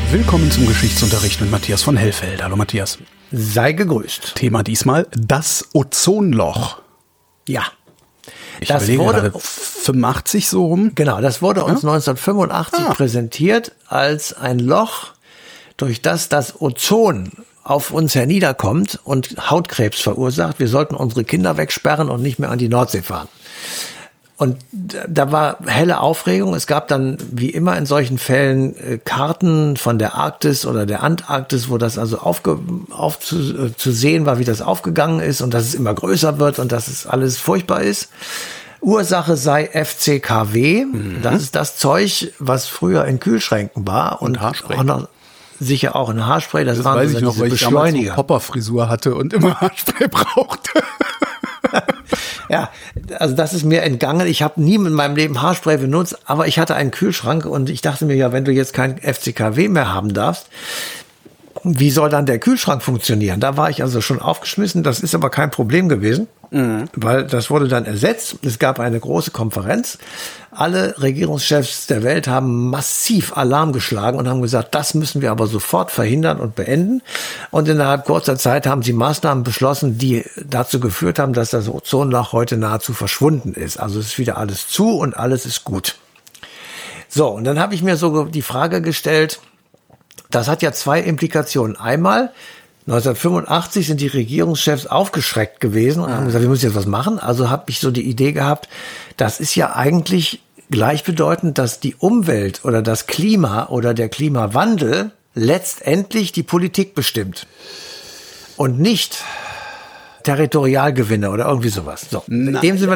Willkommen zum Geschichtsunterricht mit Matthias von Hellfeld. Hallo Matthias. Sei gegrüßt. Thema diesmal das Ozonloch. Ja. Ich überlege gerade 85 so rum. Genau, das wurde uns 1985 präsentiert als ein Loch, durch das Ozon auf uns herniederkommt und Hautkrebs verursacht. Wir sollten unsere Kinder wegsperren und nicht mehr an die Nordsee fahren. Und da war helle Aufregung. Es gab dann, wie immer in solchen Fällen, Karten von der Arktis oder der Antarktis, wo das also zu sehen war, wie das aufgegangen ist und dass es immer größer wird und dass es alles furchtbar ist. Ursache sei FCKW. Das ist das Zeug, was früher in Kühlschränken war. Und Haarspray. Auch noch, sicher auch ein Haarspray. Das waren weiß ich noch, weil ich damals so Popperfrisur hatte und immer Haarspray brauchte. Ja, also das ist mir entgangen. Ich habe nie in meinem Leben Haarspray benutzt, aber ich hatte einen Kühlschrank und ich dachte mir, ja, wenn du jetzt kein FCKW mehr haben darfst, wie soll dann der Kühlschrank funktionieren? Da war ich also schon aufgeschmissen. Das ist aber kein Problem gewesen, weil das wurde dann ersetzt. Es gab eine große Konferenz. Alle Regierungschefs der Welt haben massiv Alarm geschlagen und haben gesagt, das müssen wir aber sofort verhindern und beenden. Und innerhalb kurzer Zeit haben sie Maßnahmen beschlossen, die dazu geführt haben, dass das Ozonloch heute nahezu verschwunden ist. Also es ist wieder alles zu und alles ist gut. So, und dann habe ich mir so die Frage gestellt, das hat ja zwei Implikationen. Einmal, 1985 sind die Regierungschefs aufgeschreckt gewesen und haben gesagt, wir müssen jetzt was machen. Also habe ich so die Idee gehabt, das ist ja eigentlich gleichbedeutend, dass die Umwelt oder das Klima oder der Klimawandel letztendlich die Politik bestimmt und nicht Territorialgewinne oder irgendwie sowas. So, dem sind wir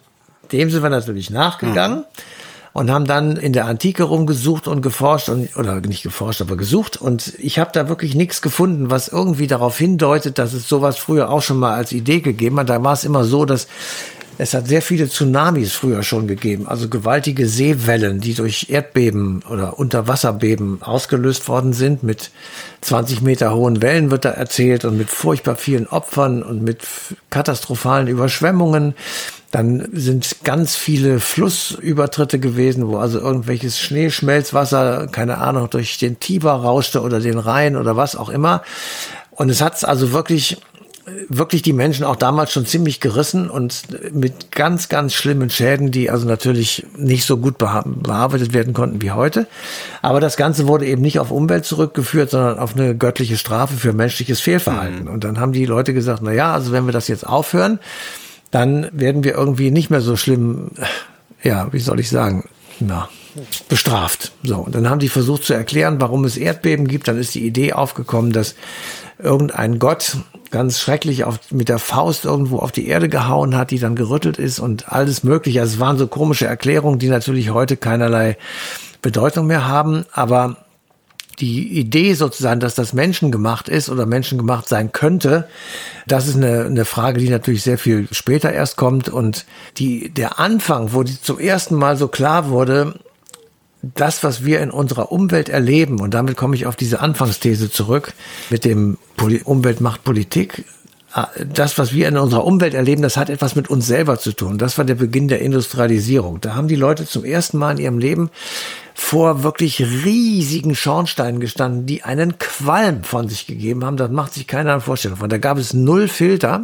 natürlich nachgegangen. Und haben dann in der Antike rumgesucht und geforscht oder nicht geforscht, aber gesucht. Und ich habe da wirklich nichts gefunden, was irgendwie darauf hindeutet, dass es sowas früher auch schon mal als Idee gegeben hat. Da war es immer so, dass es hat sehr viele Tsunamis früher schon gegeben. Also gewaltige Seewellen, die durch Erdbeben oder Unterwasserbeben ausgelöst worden sind. Mit 20 Meter hohen Wellen wird da erzählt und mit furchtbar vielen Opfern und mit katastrophalen Überschwemmungen. Dann sind ganz viele Flussübertritte gewesen, wo also irgendwelches Schneeschmelzwasser, keine Ahnung, durch den Tiber rauschte oder den Rhein oder was auch immer. Und es hat also wirklich die Menschen auch damals schon ziemlich gerissen und mit ganz, ganz schlimmen Schäden, die also natürlich nicht so gut bearbeitet werden konnten wie heute. Aber das Ganze wurde eben nicht auf Umwelt zurückgeführt, sondern auf eine göttliche Strafe für menschliches Fehlverhalten. Und dann haben die Leute gesagt, na ja, also wenn wir das jetzt aufhören, dann werden wir irgendwie nicht mehr so schlimm, ja, wie soll ich sagen, bestraft. So, und dann haben die versucht zu erklären, warum es Erdbeben gibt. Dann ist die Idee aufgekommen, dass irgendein Gott ganz schrecklich mit der Faust irgendwo auf die Erde gehauen hat, die dann gerüttelt ist und alles Mögliche. Also es waren so komische Erklärungen, die natürlich heute keinerlei Bedeutung mehr haben, aber die Idee sozusagen, dass das menschengemacht ist oder menschengemacht sein könnte, das ist eine Frage, die natürlich sehr viel später erst kommt. Und der Anfang, wo zum ersten Mal so klar wurde, das, was wir in unserer Umwelt erleben, und damit komme ich auf diese Anfangsthese zurück, mit dem Umwelt macht Politik, das, was wir in unserer Umwelt erleben, das hat etwas mit uns selber zu tun. Das war der Beginn der Industrialisierung. Da haben die Leute zum ersten Mal in ihrem Leben vor wirklich riesigen Schornsteinen gestanden, die einen Qualm von sich gegeben haben. Das macht sich keiner eine Vorstellung von. Da gab es 0 Filter.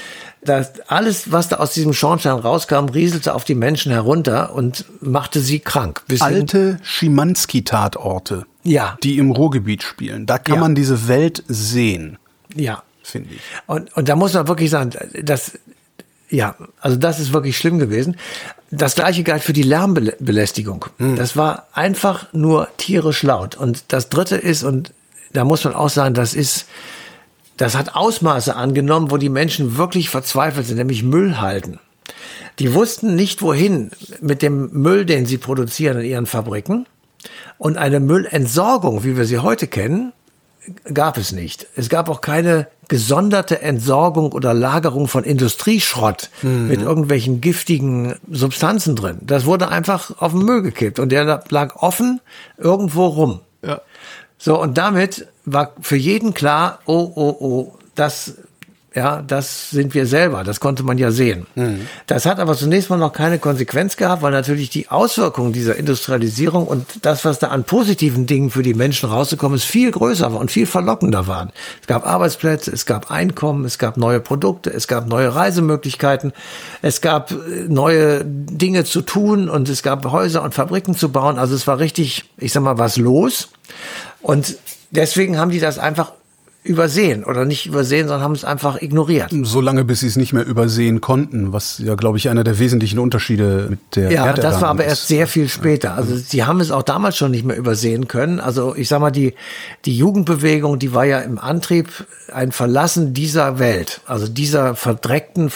Alles, was da aus diesem Schornstein rauskam, rieselte auf die Menschen herunter und machte sie krank. Alte Schimanski-Tatorte, ja, die im Ruhrgebiet spielen. Da kann man diese Welt sehen. Ja. Finde ich. Und da muss man wirklich sagen, das ist wirklich schlimm gewesen. Das Gleiche galt für die Lärmbelästigung. Das war einfach nur tierisch laut. Und das Dritte ist, und da muss man auch sagen, das hat Ausmaße angenommen, wo die Menschen wirklich verzweifelt sind, nämlich Müll halten. Die wussten nicht, wohin mit dem Müll, den sie produzieren in ihren Fabriken. Und eine Müllentsorgung, wie wir sie heute kennen, gab es nicht. Es gab auch keine gesonderte Entsorgung oder Lagerung von Industrieschrott mit irgendwelchen giftigen Substanzen drin. Das wurde einfach auf den Müll gekippt und der lag offen irgendwo rum. Ja. So, und damit war für jeden klar, das ja, das sind wir selber. Das konnte man ja sehen. Das hat aber zunächst mal noch keine Konsequenz gehabt, weil natürlich die Auswirkungen dieser Industrialisierung und das, was da an positiven Dingen für die Menschen rausgekommen ist, viel größer war und viel verlockender waren. Es gab Arbeitsplätze, es gab Einkommen, es gab neue Produkte, es gab neue Reisemöglichkeiten, es gab neue Dinge zu tun und es gab Häuser und Fabriken zu bauen. Also es war richtig, ich sag mal, was los. Und deswegen haben die das einfach übersehen oder nicht übersehen, sondern haben es einfach ignoriert. Solange bis sie es nicht mehr übersehen konnten, was ja, glaube ich, einer der wesentlichen Unterschiede mit der Ja, Erderwärmung das war aber ist. erst sehr viel später. Also sie haben es auch damals schon nicht mehr übersehen können. Also ich sag mal, die Jugendbewegung, die war ja im Antrieb ein Verlassen dieser Welt, also dieser verdreckten,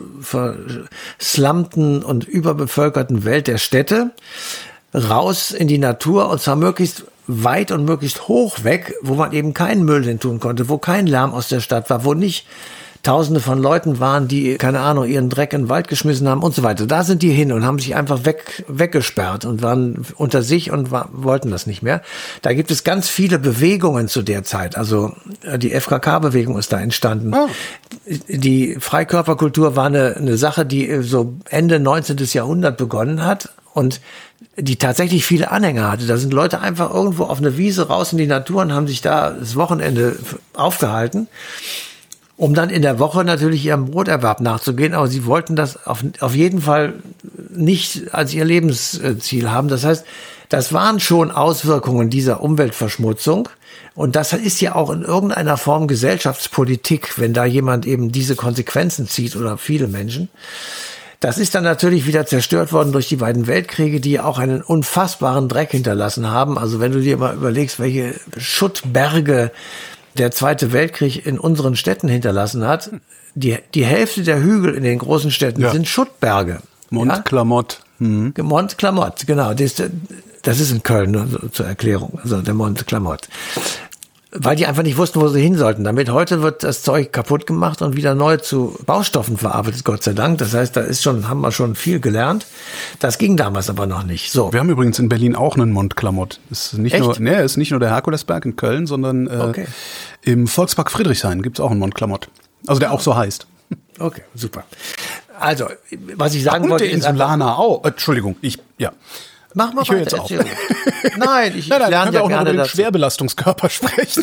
verslammten und überbevölkerten Welt der Städte, raus in die Natur und zwar möglichst weit und möglichst hoch weg, wo man eben keinen Müll hin tun konnte, wo kein Lärm aus der Stadt war, wo nicht Tausende von Leuten waren, die, keine Ahnung, ihren Dreck in den Wald geschmissen haben und so weiter. Da sind die hin und haben sich einfach weggesperrt und waren unter sich und wollten das nicht mehr. Da gibt es ganz viele Bewegungen zu der Zeit. Also die FKK-Bewegung ist da entstanden. Oh. Die Freikörperkultur war eine Sache, die so Ende 19. Jahrhundert begonnen hat und die tatsächlich viele Anhänger hatte. Da sind Leute einfach irgendwo auf eine Wiese raus in die Natur und haben sich da das Wochenende aufgehalten, um dann in der Woche natürlich ihrem Broterwerb nachzugehen. Aber sie wollten das auf jeden Fall nicht als ihr Lebensziel haben. Das heißt, das waren schon Auswirkungen dieser Umweltverschmutzung. Und das ist ja auch in irgendeiner Form Gesellschaftspolitik, wenn da jemand eben diese Konsequenzen zieht oder viele Menschen. Das ist dann natürlich wieder zerstört worden durch die beiden Weltkriege, die auch einen unfassbaren Dreck hinterlassen haben. Also wenn du dir mal überlegst, welche Schuttberge der Zweite Weltkrieg in unseren Städten hinterlassen hat, die Hälfte der Hügel in den großen Städten sind Schuttberge. Mont Clamott. Mont Clamott, genau. Das ist in Köln, nur zur Erklärung. Also der Mont Clamott. Weil die einfach nicht wussten, wo sie hin sollten. Damit heute wird das Zeug kaputt gemacht und wieder neu zu Baustoffen verarbeitet, Gott sei Dank. Das heißt, haben wir schon viel gelernt. Das ging damals aber noch nicht. So. Wir haben übrigens in Berlin auch einen Mont Clamott. Ist nicht nur der Herkulesberg in Köln, sondern im Volkspark Friedrichshain gibt's auch einen Mont Clamott. Also der auch so heißt. Okay, super. Also, was ich sagen wollte, der Insulaner auch. Entschuldigung, Mach mal weiter, jetzt auf. Nein, ich lerne ja auch gerne über den Schwerbelastungskörper sprechen.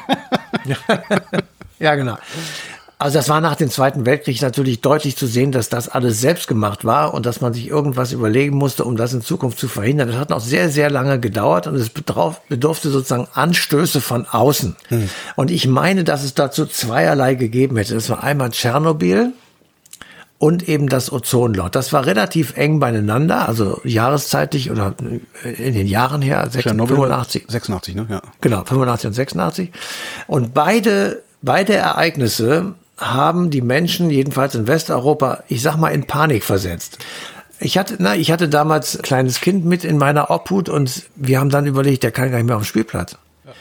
Ja, genau. Also das war nach dem Zweiten Weltkrieg natürlich deutlich zu sehen, dass das alles selbst gemacht war und dass man sich irgendwas überlegen musste, um das in Zukunft zu verhindern. Das hat noch sehr, sehr lange gedauert und es bedurfte sozusagen Anstöße von außen. Und ich meine, dass es dazu zweierlei gegeben hätte. Das war einmal Tschernobyl und eben das Ozonloch. Das war relativ eng beieinander, also jahreszeitlich oder in den Jahren her, 85. 86, ne? Ja. Genau, 85 und 86. Und beide Ereignisse haben die Menschen, jedenfalls in Westeuropa, ich sag mal, in Panik versetzt. Ich hatte damals ein kleines Kind mit in meiner Obhut und wir haben dann überlegt, der kann gar nicht mehr auf dem Spielplatz.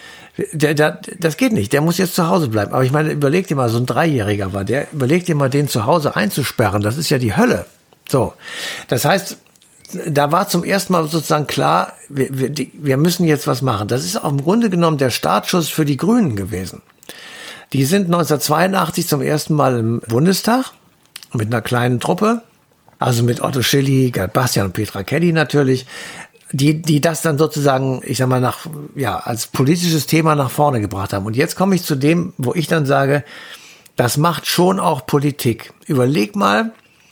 Das geht nicht, der muss jetzt zu Hause bleiben. Aber ich meine, überleg dir mal, so ein 3-Jähriger war der, überleg dir mal, den zu Hause einzusperren, das ist ja die Hölle. So, das heißt, da war zum ersten Mal sozusagen klar, wir müssen jetzt was machen. Das ist auch im Grunde genommen der Startschuss für die Grünen gewesen. Die sind 1982 zum ersten Mal im Bundestag mit einer kleinen Truppe, also mit Otto Schilly, Gerd Bastian und Petra Kelly natürlich, die das dann sozusagen, ich sag mal, als politisches Thema nach vorne gebracht haben. Und jetzt komme ich zu dem, wo ich dann sage, das macht schon auch Politik. Überleg mal,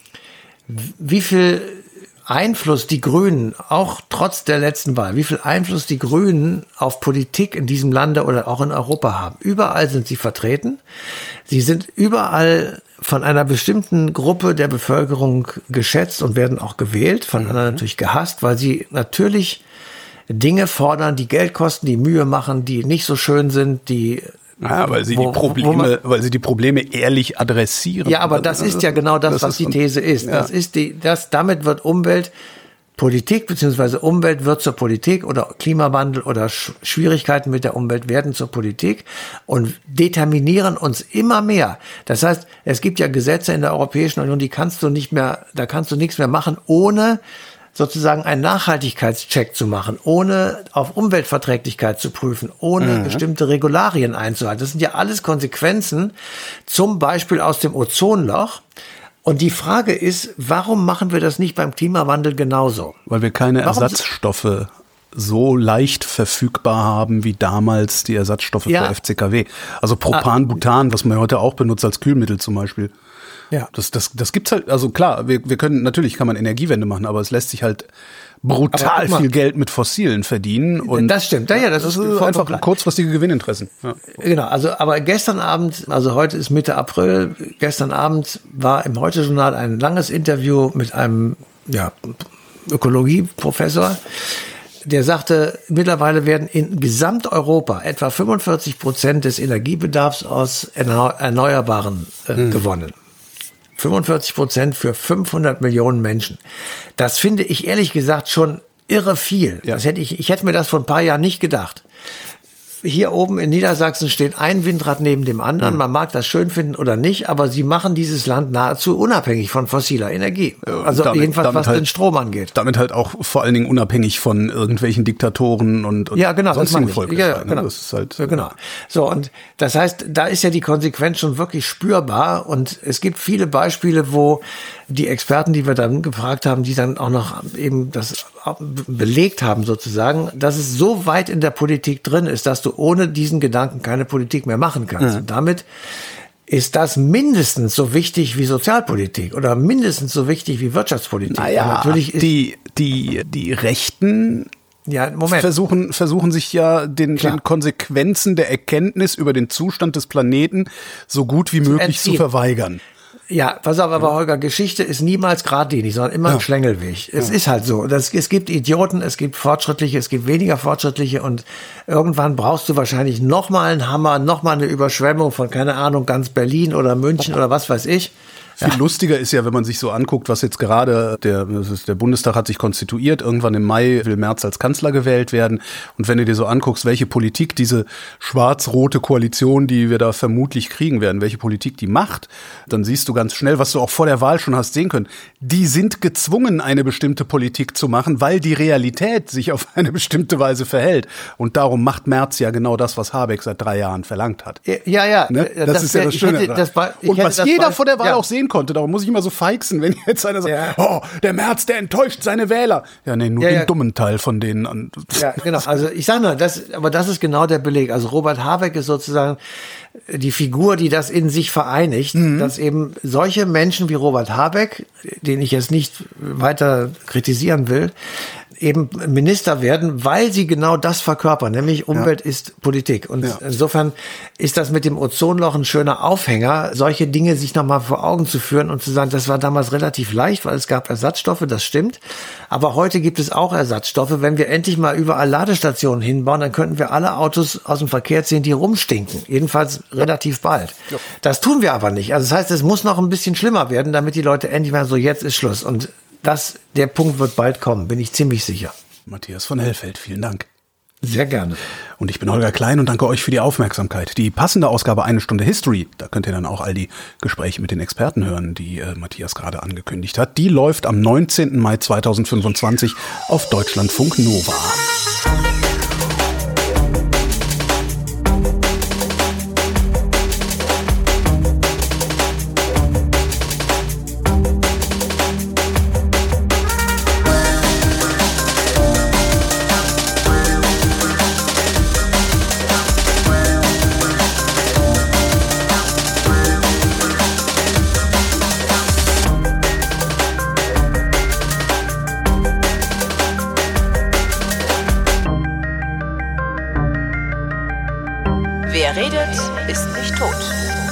wie viel Einfluss die Grünen, auch trotz der letzten Wahl, wie viel Einfluss die Grünen auf Politik in diesem Lande oder auch in Europa haben. Überall sind sie vertreten. Sie sind überall von einer bestimmten Gruppe der Bevölkerung geschätzt und werden auch gewählt, von anderen natürlich gehasst, weil sie natürlich Dinge fordern, die Geld kosten, die Mühe machen, die nicht so schön sind, weil sie die Probleme ehrlich adressieren. Ja, aber das ist ja genau das, was die These ist. Ja. Damit wird Politik bzw. Umwelt wird zur Politik oder Klimawandel oder Schwierigkeiten mit der Umwelt werden zur Politik und determinieren uns immer mehr. Das heißt, es gibt ja Gesetze in der Europäischen Union, da kannst du nichts mehr machen, ohne sozusagen einen Nachhaltigkeitscheck zu machen, ohne auf Umweltverträglichkeit zu prüfen, ohne bestimmte Regularien einzuhalten. Das sind ja alles Konsequenzen, zum Beispiel aus dem Ozonloch. Und die Frage ist, warum machen wir das nicht beim Klimawandel genauso? Weil wir keine Ersatzstoffe so leicht verfügbar haben wie damals die Ersatzstoffe für FCKW. Also Propan, Butan, was man heute auch benutzt als Kühlmittel zum Beispiel. Ja. Das gibt's halt, also klar, wir können, natürlich kann man Energiewende machen, aber es lässt sich halt brutal viel Geld mit Fossilen verdienen. Und das stimmt, ja, das ist einfach kurzfristige Gewinninteressen. Ja. Genau, aber gestern Abend, also heute ist Mitte April, gestern Abend war im Heute-Journal ein langes Interview mit einem Ökologieprofessor, der sagte, mittlerweile werden in Gesamteuropa etwa 45% des Energiebedarfs aus Erneuerbaren gewonnen. 45% für 500 Millionen Menschen. Das finde ich ehrlich gesagt schon irre viel. Ja. Ich hätte mir das vor ein paar Jahren nicht gedacht. Hier oben in Niedersachsen steht ein Windrad neben dem anderen. Man mag das schön finden oder nicht, aber sie machen dieses Land nahezu unabhängig von fossiler Energie. Also jedenfalls, was den Strom angeht. Damit halt auch vor allen Dingen unabhängig von irgendwelchen Diktatoren und sonstigen Volk. Genau. Das ist halt, genau. So, und das heißt, da ist ja die Konsequenz schon wirklich spürbar. Und es gibt viele Beispiele, wo die Experten, die wir dann gefragt haben, die dann auch noch eben das belegt haben sozusagen, dass es so weit in der Politik drin ist, dass du ohne diesen Gedanken keine Politik mehr machen kannst. Und damit ist das mindestens so wichtig wie Sozialpolitik oder mindestens so wichtig wie Wirtschaftspolitik. Naja, natürlich ist die Rechten versuchen sich ja den Konsequenzen der Erkenntnis über den Zustand des Planeten so gut wie möglich zu verweigern. Ja, pass auf, aber Holger, Geschichte ist niemals geradlinig, sondern immer ein Schlängelweg. Es ist halt so. Es gibt Idioten, es gibt Fortschrittliche, es gibt weniger Fortschrittliche und irgendwann brauchst du wahrscheinlich nochmal einen Hammer, nochmal eine Überschwemmung von, keine Ahnung, ganz Berlin oder München oder was weiß ich. Viel lustiger ist ja, wenn man sich so anguckt, was jetzt gerade, der Bundestag hat sich konstituiert, irgendwann im Mai will Merz als Kanzler gewählt werden. Und wenn du dir so anguckst, welche Politik diese schwarz-rote Koalition, die wir da vermutlich kriegen werden, welche Politik die macht, dann siehst du ganz schnell, was du auch vor der Wahl schon hast sehen können. Die sind gezwungen, eine bestimmte Politik zu machen, weil die Realität sich auf eine bestimmte Weise verhält. Und darum macht Merz ja genau das, was Habeck seit 3 Jahren verlangt hat. Ja. Ne? Das ist ja das Schöne. Und was jeder vor der Wahl auch sehen konnte, darum muss ich immer so feixen, wenn jetzt einer sagt, der Merz, der enttäuscht seine Wähler. Ja, nee, nur den dummen Teil von denen. Ja, genau. Also ich sage nur, das ist genau der Beleg. Also Robert Habeck ist sozusagen die Figur, die das in sich vereinigt, dass eben solche Menschen wie Robert Habeck, den ich jetzt nicht weiter kritisieren will, eben Minister werden, weil sie genau das verkörpern, nämlich Umwelt ist Politik. Und insofern ist das mit dem Ozonloch ein schöner Aufhänger, solche Dinge sich nochmal vor Augen zu führen und zu sagen, das war damals relativ leicht, weil es gab Ersatzstoffe, das stimmt. Aber heute gibt es auch Ersatzstoffe. Wenn wir endlich mal überall Ladestationen hinbauen, dann könnten wir alle Autos aus dem Verkehr ziehen, die rumstinken. Jedenfalls relativ bald. Ja. Das tun wir aber nicht. Also das heißt, es muss noch ein bisschen schlimmer werden, damit die Leute endlich mal so, jetzt ist Schluss. Und der Punkt wird bald kommen, bin ich ziemlich sicher. Matthias von Hellfeld, vielen Dank. Sehr gerne. Und ich bin Holger Klein und danke euch für die Aufmerksamkeit. Die passende Ausgabe 1 Stunde History, da könnt ihr dann auch all die Gespräche mit den Experten hören, die Matthias gerade angekündigt hat. Die läuft am 19. Mai 2025 auf Deutschlandfunk Nova. Wer redet, ist nicht tot.